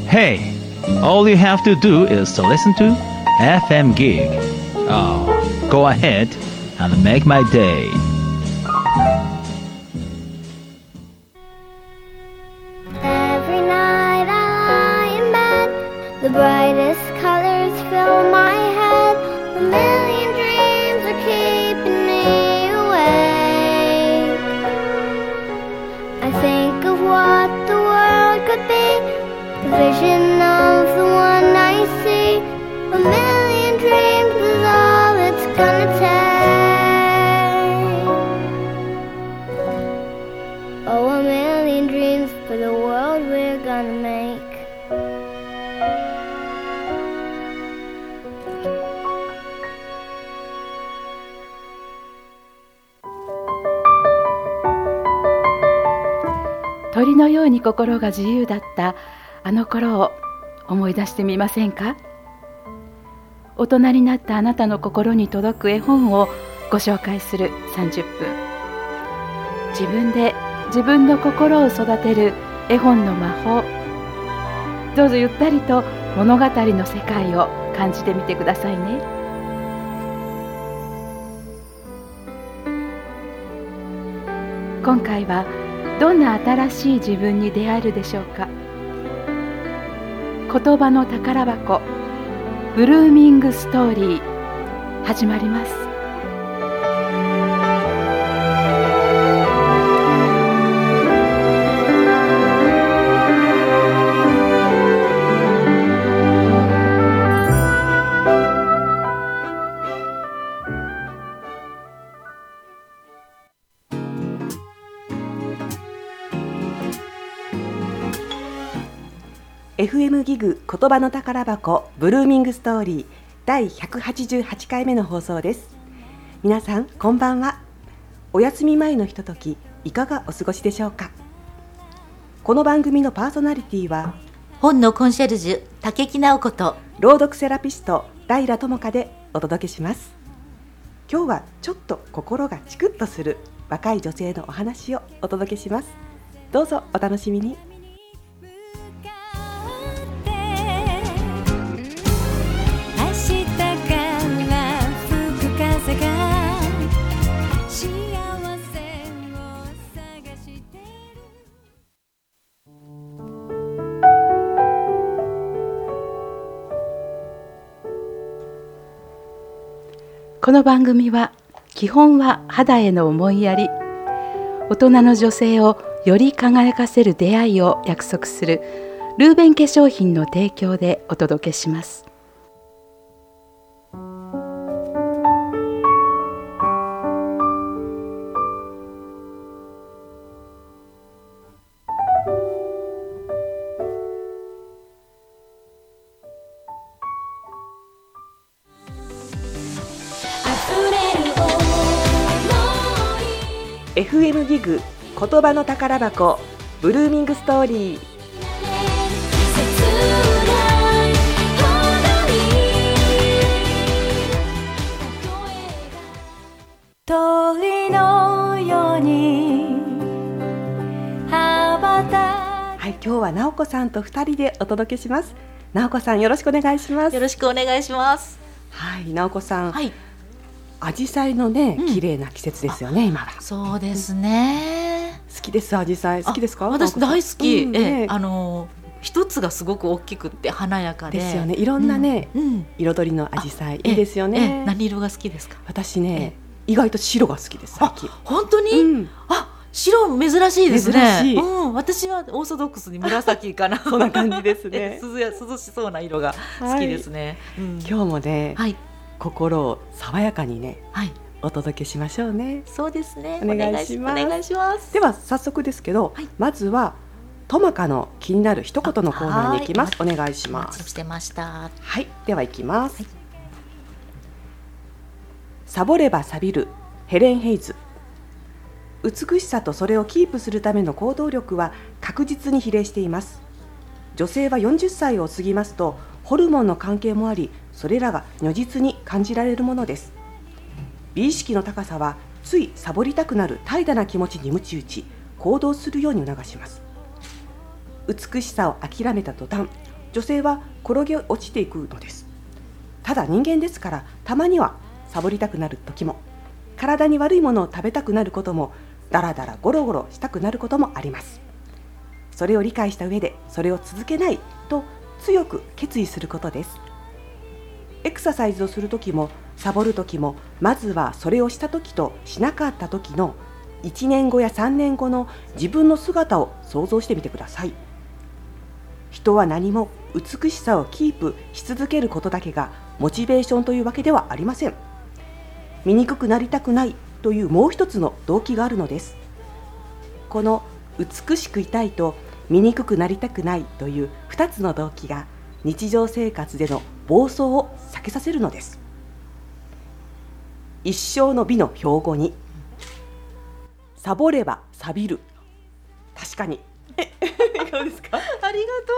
Hey, all you have to do is to listen to FM Gig. Oh, go ahead and make my day. Every night I lie in bed, the brightest colors fill my head. A million dreams are keeping me awake. I think of what the world could be, the vision of the one I see. A million dreams is all it's gonna take. Oh, a million dreams for the world we're gonna make. 鳥のように心が自由だったあの頃を思い出してみませんか？大人になったあなたの心に届く絵本をご紹介する30分。自分で自分の心を育てる絵本の魔法。どうぞゆったりと物語の世界を感じてみてくださいね。今回はどんな新しい自分に出会えるでしょうか。言葉の宝箱ブルーミングストーリー始まります。 FM ギグ言葉の宝箱ブルーミングストーリー第188回目の放送です。皆さんこんばんは。お休み前のひとときいかがお過ごしでしょうか。この番組のパーソナリティは本のコンシェルジュ竹木直子と朗読セラピスト平智香でお届けします。今日はちょっと心がチクッとする若い女性のお話をお届けします。どうぞお楽しみに。 この番組は基本は肌への思いやり、大人の女性をより輝かせる出会いを約束するルーベン化粧品の提供でお届けします。 FM ギグ言葉の宝箱ブルーミングストーリー。 鳥のように羽ばたはい、今日は直子さんと2人でお届けします。直子さんよろしくお願いします。 よろしくお願いします。 はい、直子さん、 はい、 アジサイのね、綺麗な季節ですよね今は。 そうですね。 好きです。アジサイ好きですか？ 私大好き。 ね、 一つがすごく大きくって華やかでですよね。いろんなね、彩りのアジサイいいですよね。 何色が好きですか？ 私ね、意外と白が好きです。 本当に？白珍しいですね。 珍しい。 私はオーソドックスに紫かな。 そんな感じですね。 涼しそうな色が好きですね。 今日もね、心を爽やかにね、お届けしましょうね。 そうですね。 お願いします。 お願いします。 では早速ですけど、まずはともかの気になる一言のコーナーに行きます。お願いします。 してました。 はい、では行きます。サボれば錆びるヘレン・ヘイズ。美しさとそれをキープするための行動力は確実に比例しています。女性は40歳を過ぎますとホルモンの関係もあり、それらが如実に感じられるものです。美意識の高さはついサボりたくなる怠惰な気持ちに鞭打ち、行動するように促します。美しさを諦めた途端、 女性は転げ落ちていくのです。ただ人間ですから、たまにはサボりたくなる時も、体に悪いものを食べたくなることも、だらだらゴロゴロしたくなることもあります。それを理解した上で、それを続けないと強く決意することです。エクササイズをするときもサボるときも、まずはそれをしたときとしなかったときの1年後や3年後の自分の姿を想像してみてください。人は何も美しさをキープし続けることだけがモチベーションというわけではありません。醜くなりたくないというもう一つの動機があるのです。この美しくいたいと醜くなりたくないという2つの動機が日常生活での暴走を避けさせるのです。一生の美の標語に、サボれば錆びる。確かに。いかがですか？ ありがとう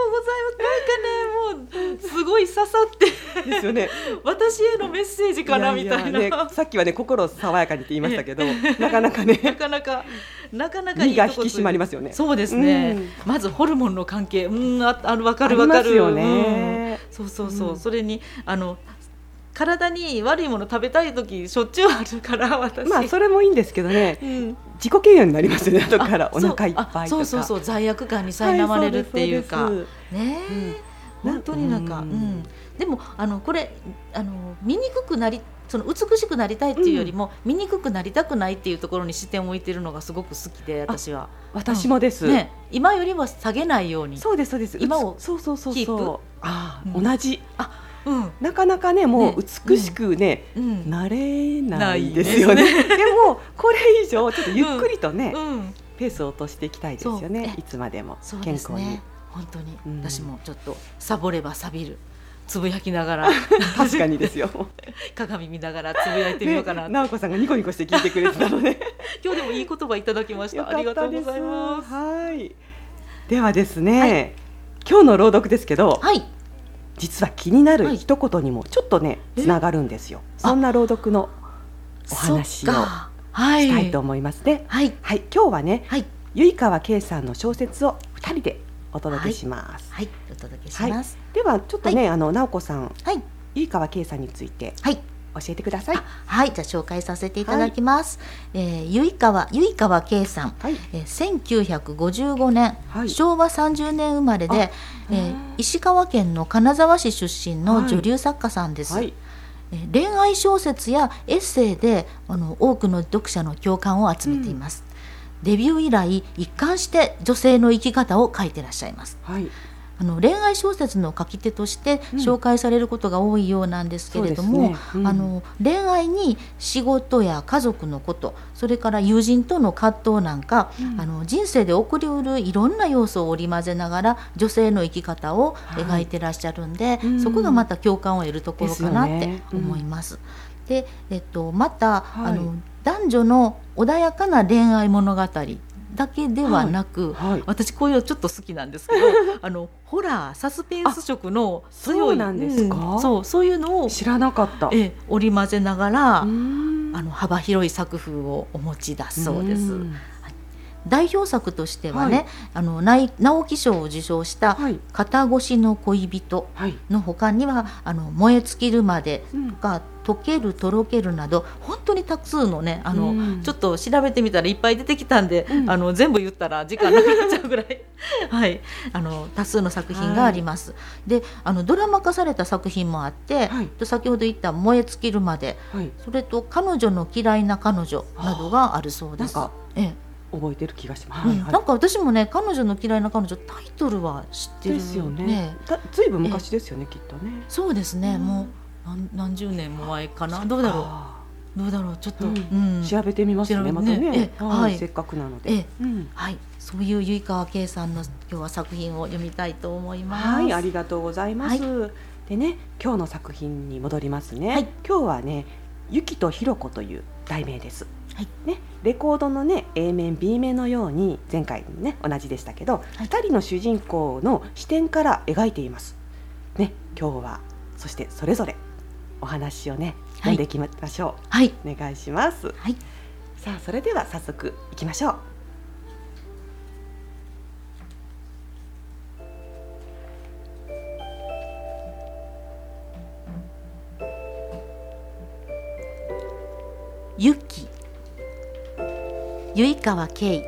ございます。なんかね、もうすごい刺さってですよね。 私へのメッセージかなみたいな。 ね、さっきはね、心爽やかにって言いましたけど、なかなかね、 なかなかいい身が引き締まりますよね。 そうですね、まずホルモンの関係、分かる分かるよね、 そう、それに体に悪いもの食べたい時しょっちゅうあるから私、 それもいいんですけどね、自己嫌悪になりますよね。後からお腹いっぱいとか、 そう罪悪感に苛まれるっていうか、ね、本当になんか、でもこれ醜くなり、その美しくなりたいっていうよりも、醜くなりたくないっていうところに視点を置いてるのがすごく好きで、私は。 私もです、 今よりは下げないように。 そうですそうです。 今をキープ。 同じ。なかなかね、もう美しくね、なれないですよね。でもこれ以上ちょっとゆっくりとね、ペースを落としていきたいですよね。いつまでも健康に。 本当に私もちょっとサボれば錆びる、つぶやきながら確かにですよ。 鏡見ながらつぶやいてみようかな。 直子さんがニコニコして聞いてくれてたので今日でもいい言葉いただきました。ありがとうございます。 はい。ではですね、今日の朗読ですけど、実は気になる一言にもちょっとねつながるんですよ。そんな朗読のお話をしたいと思いますね。今日はね、結川圭さんの小説を2人でお届けします。 お届けします。 ではちょっとね、直子さん、結川圭さんについて教えてください。 じゃあ紹介させていただきます。結川圭さん、1955年、昭和30年生まれで、石川県の金沢市出身の女流作家さんです。恋愛小説やエッセイで多くの読者の共感を集めています。デビュー以来一貫して女性の生き方を書いてらっしゃいます。恋愛小説の書き手として紹介されることが多いようなんですけれども、恋愛に仕事や家族のこと、それから友人との葛藤なんか、人生で起こりうるいろんな要素を織り交ぜながら女性の生き方を描いてらっしゃるんで、そこがまた共感を得るところかなって思います。で、また、男女の穏やかな恋愛物語だけではなく、私こういうのちょっと好きなんですけどホラーサスペンス色の強い、 そうなんですか？ そういうのを知らなかった。 織り交ぜながら幅広い作風をお持ちだそうです。代表作としてはね、直木賞を受賞した「肩越しの恋人」の他には「燃え尽きるまで」とか「溶けるとろける」など、本当に多数のね、ちょっと調べてみたらいっぱい出てきたんで、全部言ったら時間なくなっちゃうぐらい多数の作品があります。で、ドラマ化された作品もあって、先ほど言った「燃え尽きるまで」それと「彼女の嫌いな彼女」などがあるそうです。 覚えてる気がします。 なんか私もね、彼女の嫌いな彼女、タイトルは知ってるですよね。ずいぶん昔ですよね、きっとね。 そうですね、もう何十年も前かな。どうだろう、ちょっと調べてみますね、またね。せっかくなので。 そういう結川圭さんの今日は作品を読みたいと思います。 ありがとうございます。でね、今日の作品に戻りますね。今日はね、ゆきとひろこという題名です。レコードのね A 面 B 面のように前回ね同じでしたけど、2人の主人公の視点から描いていますね。今日はそしてそれぞれお話をね読んでいきましょう。お願いします。さあ、それでは早速いきましょう。 ゆき、結川圭。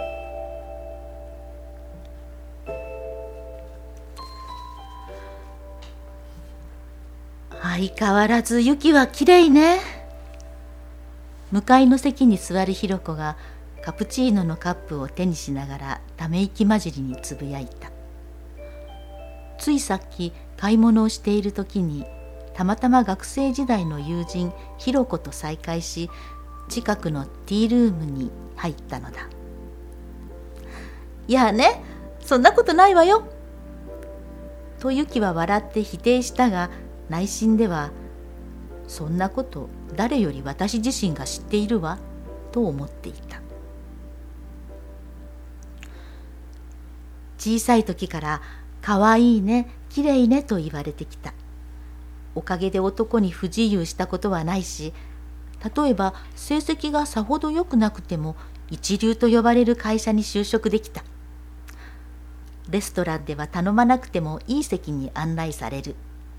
相変わらず雪はきれいね。向かいの席に座るひろこがカプチーノのカップを手にしながらため息混じりにつぶやいた。ついさっき買い物をしている時にたまたま学生時代の友人ひろこと再会し、近くのティールームに入ったのだ。いやね、そんなことないわよ。とゆきは笑って否定したが、内心ではそんなこと誰より私自身が知っているわと思っていた。小さい時からかわいいね、きれいねと言われてきた。おかげで男に不自由したことはないし、例えば成績がさほど良くなくても一流と呼ばれる会社に就職できた。レストランでは頼まなくてもいい席に案内される。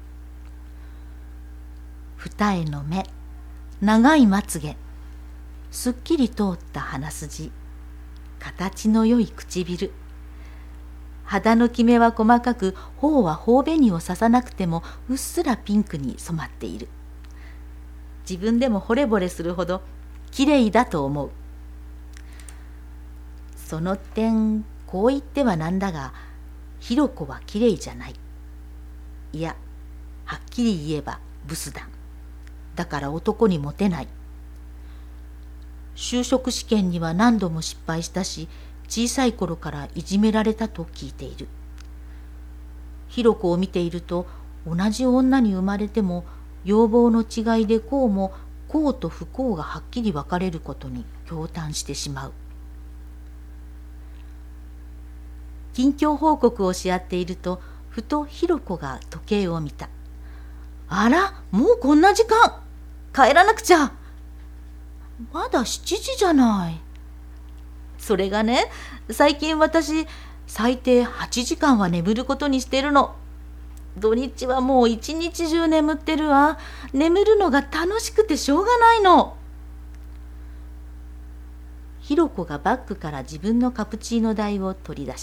二重の目、長いまつげ、すっきり通った鼻筋、形の良い唇。肌のきめは細かく、頬は頬紅を刺さなくてもうっすらピンクに染まっている。自分でも惚れ惚れするほどきれいだと思う。その点、こう言ってはなんだが、ひろこはきれいじゃない。いや、はっきり言えばブスだ。だから男にモテない。就職試験には何度も失敗したし、小さい頃からいじめられたと聞いている。ひろこを見ていると、同じ女に生まれても要望の違いでこうも幸と不幸がはっきり分かれることに驚嘆してしまう。近況報告をし合っていると、ふとひろこが時計を見た。あら、もうこんな時間。帰らなくちゃ。まだ7時じゃない。それがね、最近私最低8時間は眠ることにしてるの。土日はもう一日中眠ってるわ。眠るのが楽しくてしょうがないの。ひろこがバッグから自分のカプチーノ台を取り出した。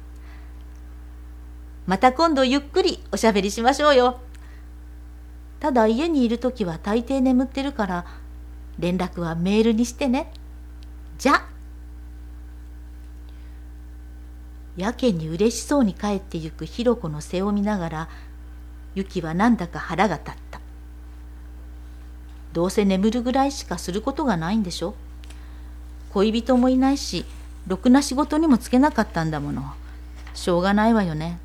また今度ゆっくりおしゃべりしましょうよ。ただ家にいるときは大抵眠ってるから、連絡はメールにしてね。じゃ。やけに嬉しそうに帰ってゆくひろこの背を見ながら、ゆきはなんだか腹が立った。どうせ眠るぐらいしかすることがないんでしょ。恋人もいないし、ろくな仕事にもつけなかったんだもの。しょうがないわよね。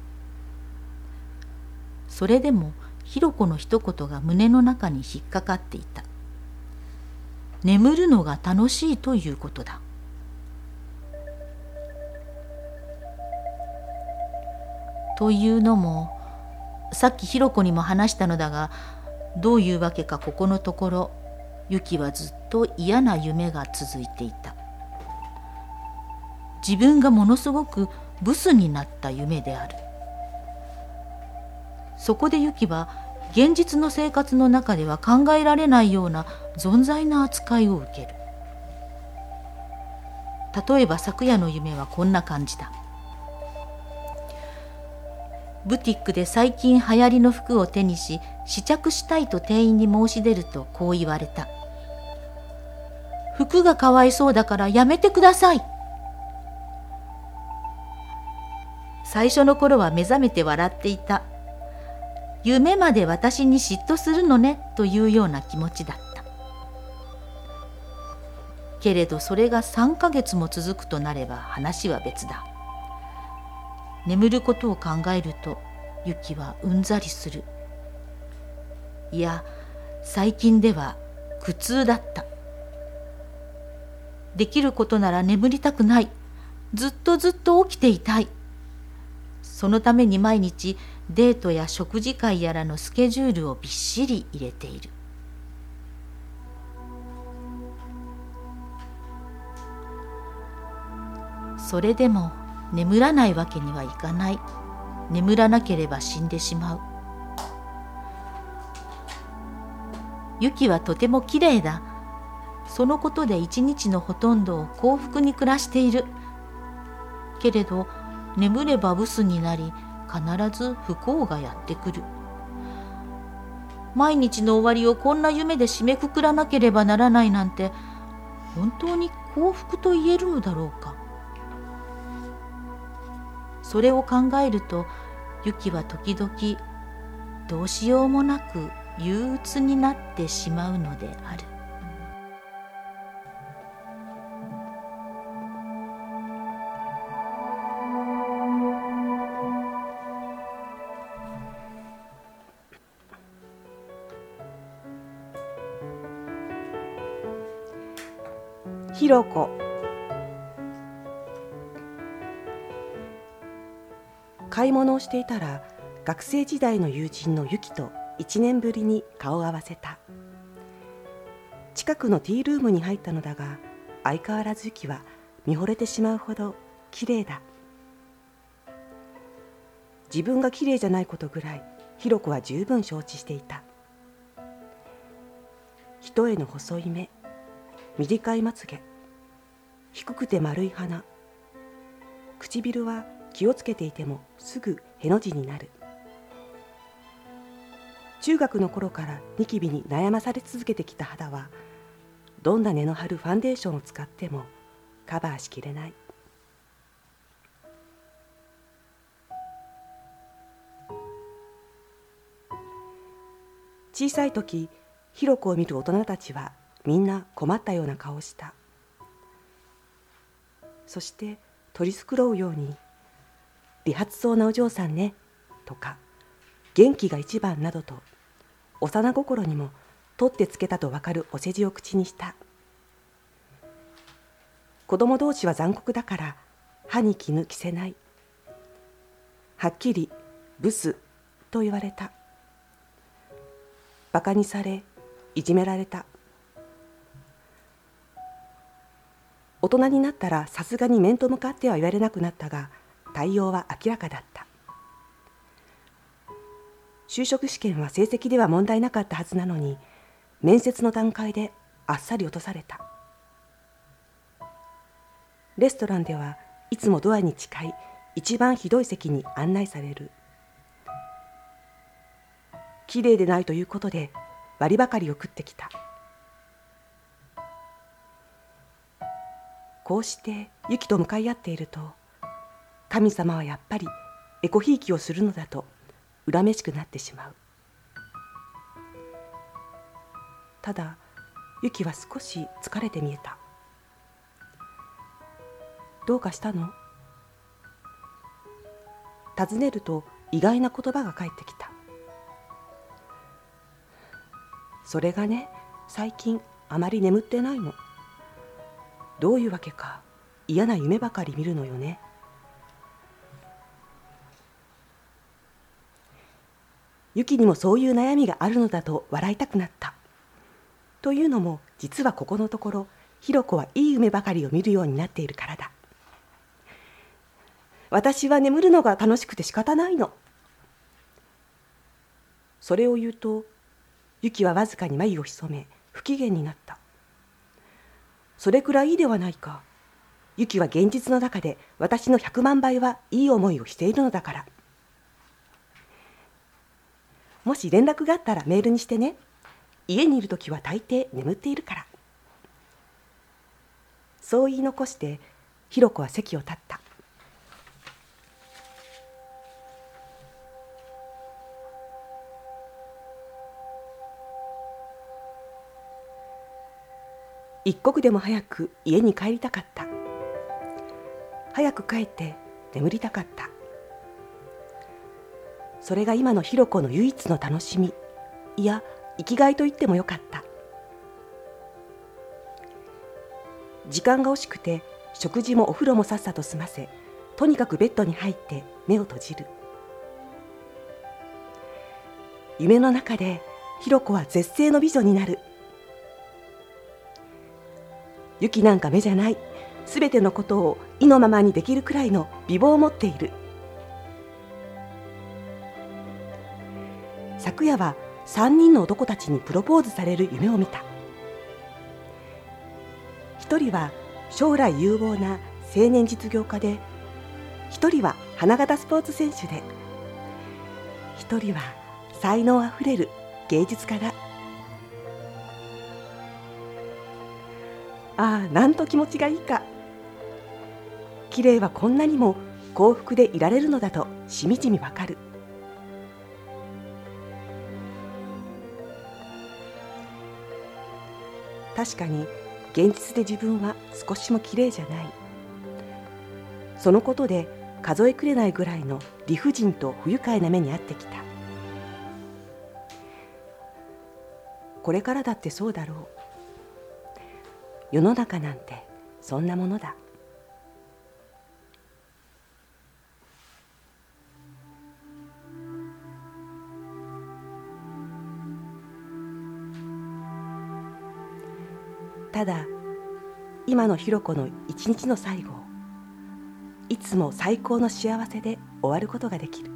それでもひろこの一言が胸の中に引っかかっていた。眠るのが楽しいということだ。というのも、さっきひろこにも話したのだが、どういうわけかここのところ、ゆきはずっと嫌な夢が続いていた。自分がものすごくブスになった夢である。そこでゆきは現実の生活の中では考えられないような存在な扱いを受ける。例えば昨夜の夢はこんな感じだ。ブティックで最近流行りの服を手にし、試着したいと店員に申し出るとこう言われた。服がかわいそうだからやめてください。最初の頃は目覚めて笑っていた。夢まで私に嫉妬するのねというような気持ちだった。けれどそれが3ヶ月も続くとなれば話は別だ。眠ることを考えるとゆきはうんざりする。いや、最近では苦痛だった。できることなら眠りたくない。ずっとずっと起きていたい。そのために毎日デートや食事会やらのスケジュールをびっしり入れている。それでも眠らないわけにはいかない。眠らなければ死んでしまう。ゆきはとてもきれいだ。 そのことで一日のほとんどを幸福に暮らしている。けれど眠ればブスになり、必ず不幸がやってくる。毎日の終わりをこんな夢で締めくくらなければならないなんて、本当に幸福と言えるのだろうか。それを考えると、ユキは時々どうしようもなく憂鬱になってしまうのである。 ひろこ。買い物をしていたら、学生時代の友人のゆきと1年ぶりに顔を合わせた。近くのティールームに入ったのだが、相変わらずゆきは見惚れてしまうほどきれいだ。自分がきれいじゃないことぐらいひろこは十分承知していた。一重の細い目、短いまつげ、低くて丸い鼻、唇は気をつけていてもすぐへの字になる。中学の頃からニキビに悩まされ続けてきた肌は、どんな根の張るファンデーションを使ってもカバーしきれない。小さい時、ひろこを見る大人たちはみんな困ったような顔をした。そして取り繕うように、利発そうなお嬢さんねとか、元気が一番などと、幼心にも取ってつけたとわかるお世辞を口にした。子供同士は残酷だから歯に衣着せない。はっきりブスと言われた。バカにされ、いじめられた。大人になったらさすがに面と向かっては言われなくなったが、対応は明らかだった。就職試験は成績では問題なかったはずなのに、面接の段階であっさり落とされた。レストランではいつもドアに近い一番ひどい席に案内される。きれいでないということで割りばかりを食ってきた。こうしてユキと向かい合っていると、神様はやっぱりエコひいきをするのだと恨めしくなってしまう。ただユキは少し疲れて見えた。どうかしたの？尋ねると意外な言葉が返ってきた。それがね、最近あまり眠ってないの。どういうわけか嫌な夢ばかり見るのよね。ユキにもそういう悩みがあるのだと笑いたくなった。というのも、実はここのところひろこはいい夢ばかりを見るようになっているからだ。私は眠るのが楽しくて仕方ないの。それを言うとユキはわずかに眉を潜め不機嫌になった。それくらいいいではないか。ユキは現実の中で私の100万倍はいい思いをしているのだから。もし連絡があったらメールにしてね。家にいるときは大抵眠っているから。そう言い残してひろこは席を立った。一刻でも早く家に帰りたかった。早く帰って眠りたかった。それが今のひろこの唯一の楽しみ、いや生きがいと言ってもよかった。時間が惜しくて食事もお風呂もさっさと済ませ、とにかくベッドに入って目を閉じる。夢の中でひろこは絶世の美女になる。ユキなんか目じゃない。すべてのことを意のままにできるくらいの美貌を持っている。昨夜は3人の男たちにプロポーズされる夢を見た。 一人は将来有望な青年実業家で、一人は花形スポーツ選手で、一人は才能あふれる芸術家だ。ああ、なんと気持ちがいいか。綺麗はこんなにも幸福でいられるのだとしみじみわかる。確かに現実で自分は少しも綺麗じゃない。そのことで数えきれないぐらいの理不尽と不愉快な目に遭ってきた。これからだってそうだろう。世の中なんてそんなものだ。ただ今のひろこの一日の最後をいつも最高の幸せで終わることができる。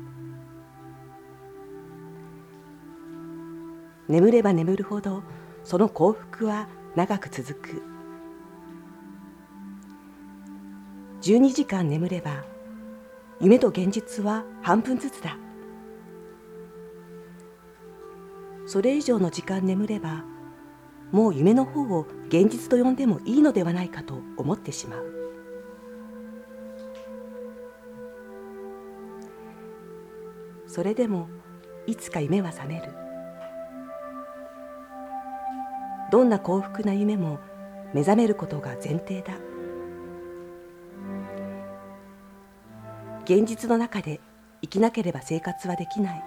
眠れば眠るほどその幸福は長く続く。12時間眠れば夢と現実は半分ずつだ。それ以上の時間眠ればもう夢の方を現実と呼んでもいいのではないかと思ってしまう。それでもいつか夢は覚める。どんな幸福な夢も目覚めることが前提だ。現実の中で生きなければ生活はできない。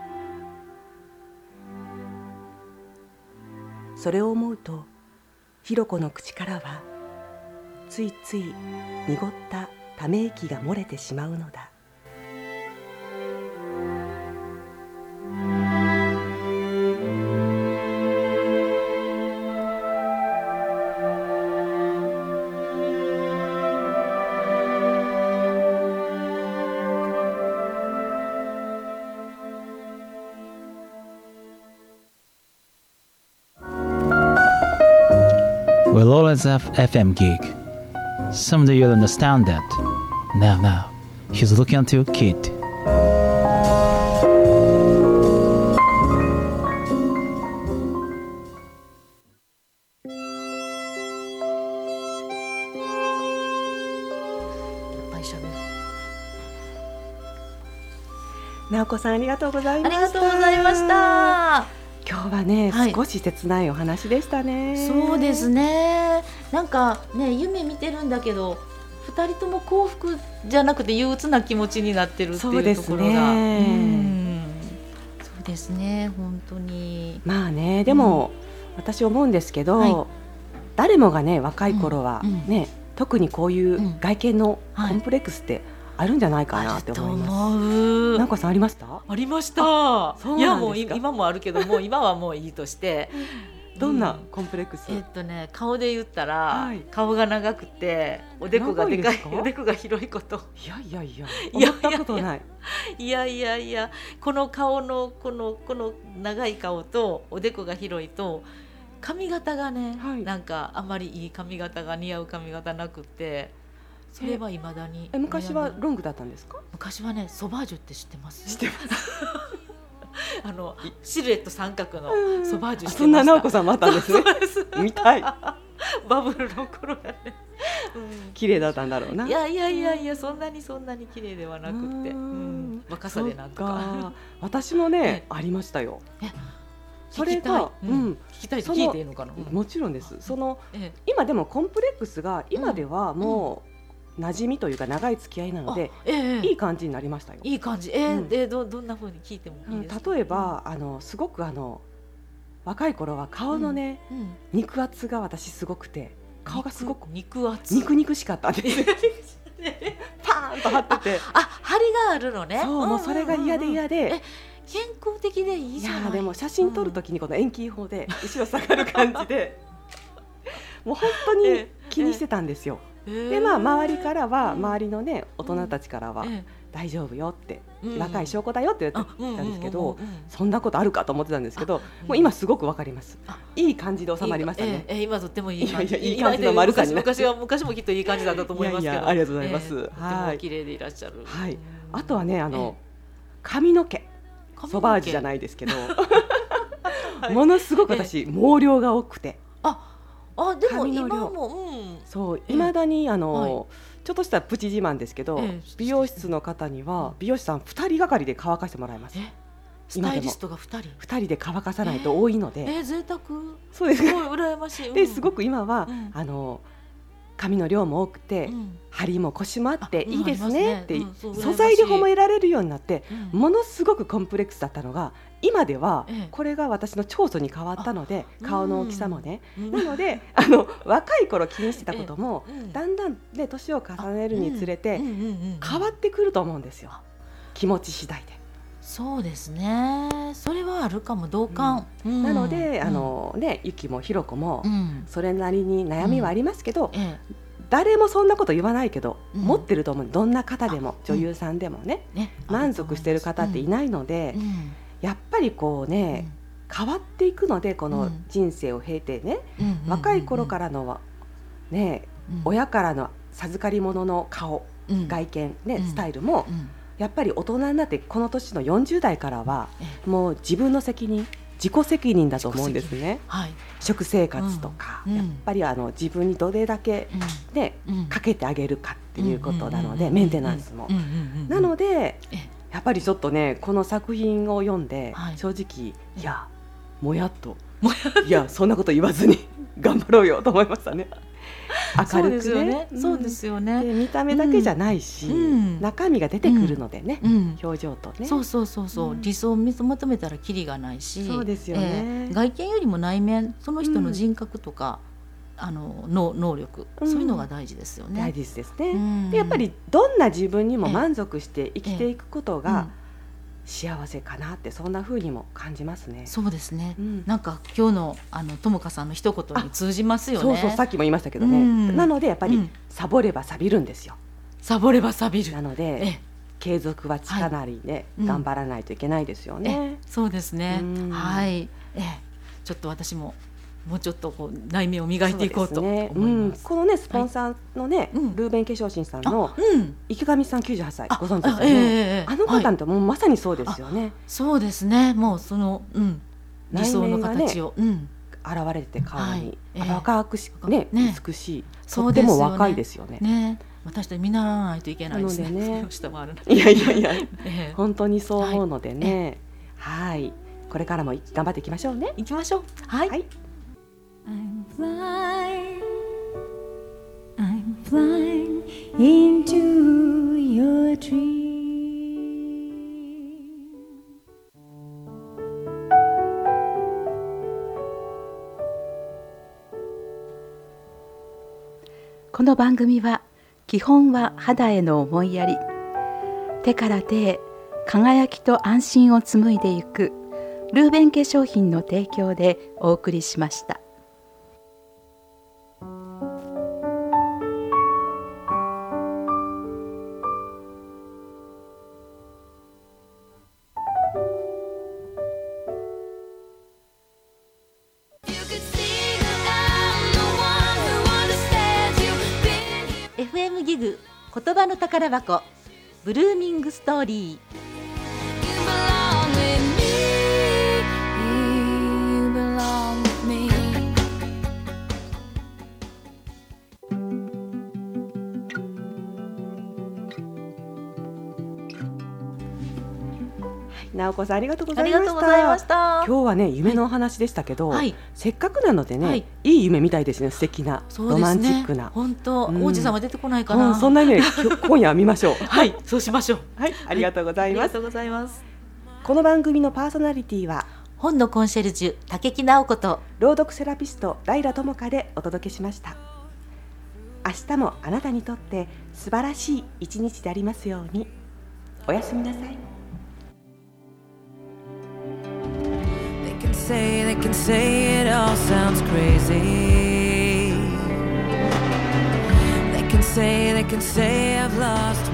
それを思うとひろこの口からはついつい濁ったため息が漏れてしまうのだ。 We'll always have FM gig. Someday you'll understand that. Now, he's looking at your kid. 直子さんありがとうございました。 ありがとうございました。 今日はね、少し切ないお話でしたね。 そうですね。なんかね、夢見てるんだけど2人とも幸福じゃなくて憂鬱な気持ちになってるっていうところが、そうですね、本当に。 まあね、でも、私思うんですけど、誰もがね若い頃はね、特にこういう外見のコンプレックスってあるんじゃないかなって思います。直子さんありました？ ありました。いやもう今もあるけども今はもういいとしてどんなコンプレックス？ 顔で言ったら、顔が長くておでこがでかい、おでこが広いこと。 いや思ったことない。 いやこの顔のこの長い顔とおでこが広いと髪型がね、なんかあまりいい髪型が似合う髪型なくて、それは未だに。 昔はロングだったんですか？ 昔はね、ソバージュって知ってます？ 知ってますシルエット三角のソバージュしてました。 そんな直子さんもあったんですね。見たい。 バブルの頃やね。 綺麗だったんだろうな。 いやそんなに綺麗ではなくて、若さでなんとか。 私もねありましたよ。それが聞きたいと聞いていいのかな？ もちろんです。今でもコンプレックスが今ではもう馴染みというか長い付き合いなので、いい感じになりましたよ。 いい感じ。どんな風に聞いてもいいですか？ 例えばすごく若い頃は顔のね、肉厚が私すごくて、顔がすごく肉しかったんですパーンと張ってて、 張りがあるのね。 そう、もうそれが嫌で健康的でいいじゃない。 でも写真撮るときにこの遠近法で後ろ下がる感じでもう本当に気にしてたんですよ。で周りからは、周りのね大人たちからは、大丈夫よって若い証拠だよって言ってたんですけど、そんなことあるかと思ってたんですけど、もう今すごくわかります。いい感じで収まりましたね。 今とってもいい感じ。 いい感じの丸さになって。 昔もきっといい感じだったと思いますけど。 ありがとうございます。 とても綺麗でいらっしゃる。 はい。あとはね、髪の毛ソバージュじゃないですけど、ものすごく私毛量が多くて。 でも今もそう、未だにちょっとしたプチ自慢ですけど、美容室の方には美容師さん2人がかりで乾かしてもらいます。 スタイリストが2 人で乾かさないと多いので、 贅沢。 そうです。 すごい羨ましい。 ですごく今は髪の量も多くて、張りもコシもあっていいですねって素材で褒められるようになって、ものすごくコンプレックスだったのが、今ではこれが私の長所に変わったので、顔の大きさもね、なので若い頃気にしてたこともだんだんね、年を重ねるにつれて変わってくると思うんですよ、気持ち次第で。 そうですね、それはあるかも、同感。 なのでゆきもひろこもそれなりに悩みはありますけど、誰もそんなこと言わないけど、持ってると思う。どんな方でも、女優さんでもね、満足してる方っていないので、やっぱりこうね、変わっていくので、この人生を経てね、若い頃からのね、親からの授かり物の顔、外見ね、スタイルもやっぱり大人になってこの年の40代からはもう自分の責任、自己責任だと思うんですね。食生活とか、やっぱり自分にどれだけね、かけてあげるかっていうことなので、メンテナンスもなので、やっぱりちょっとね、この作品を読んで正直、いやもやっと、いやそんなこと言わずに頑張ろうよと思いましたね。明るくね、 そうですよね。 見た目だけじゃないし、中身が出てくるのでね、表情とね。 そう理想を求めたらキリがないし、 そうですよね。 外見よりも内面、その人の人格とか能力、そういうのが大事ですよね。 大事ですね。でやっぱりどんな自分にも満足して生きていくことが幸せかなって、そんな風にも感じますね。 そうですね、なんか今日のともかさんの一言に通じますよね。 そうさっきも言いましたけどね、なのでやっぱりサボれば錆びるんですよ。 サボれば錆びるなので、継続は力にね、頑張らないといけないですよね。 そうですね、はい。ちょっと私ももうちょっとこう内面を磨いていこうと思います。 このねスポンサーのね、ルーベン化粧品さんの池上さん98歳ご存知ですかね。あの方ってもうまさにそうですよね。 そうですね、もうその理想の形を現れて顔に若くね、美しい、とっても若いですよね。 私たち見習わないといけないですね。 いや本当にそう思うのでね、はい、これからも頑張っていきましょうね。 いきましょう。はい。 I'm flying into your dream. この番組は基本は肌への思いやり、手から手へ輝きと安心を紡いでいくルーベン化粧品の提供でお送りしました。 FM ギグ言葉の宝箱、ブルーミングストーリー。 直子さんありがとうございました。今日はね夢のお話でしたけど、せっかくなのでね、いい夢みたいですね。素敵なロマンチックな、 本当、王子様出てこないかな、 そんな夢今夜は見ましょう。 はい、そうしましょう。 はい、ありがとうございます。 ありがとうございます。 この番組のパーソナリティは本のコンシェルジュ竹木直子と朗読セラピストライラ智香でお届けしました。明日もあなたにとって素晴らしい一日でありますように。おやすみなさい。 They can say it all sounds crazy. They can say I've lost